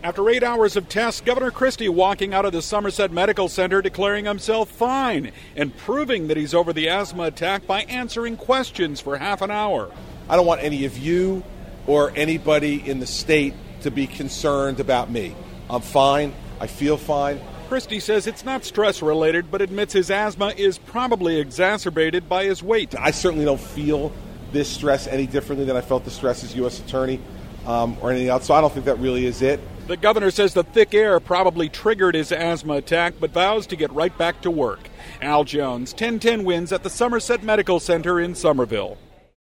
After 8 hours of tests, Governor Christie walking out of the Somerset Medical Center declaring himself fine and proving that he's over the asthma attack by answering questions for half an hour. I don't want any of you or anybody in the state to be concerned about me. I'm fine. I feel fine. Christie says it's not stress-related, but admits his asthma is probably exacerbated by his weight. I certainly don't feel this stress any differently than I felt the stress as U.S. Attorney or anything else, so I don't think that really is it. The governor says the thick air probably triggered his asthma attack, but vows to get right back to work. Al Jones, 1010 wins at the Somerset Medical Center in Somerville.